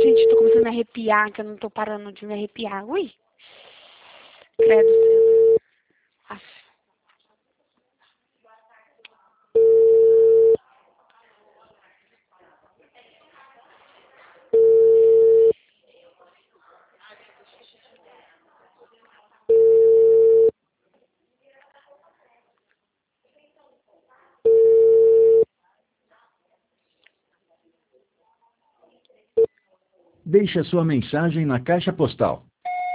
Gente, tô começando a me arrepiar, que eu não tô parando de me arrepiar. Ui, credo, César. Aff. Deixe a sua mensagem na caixa postal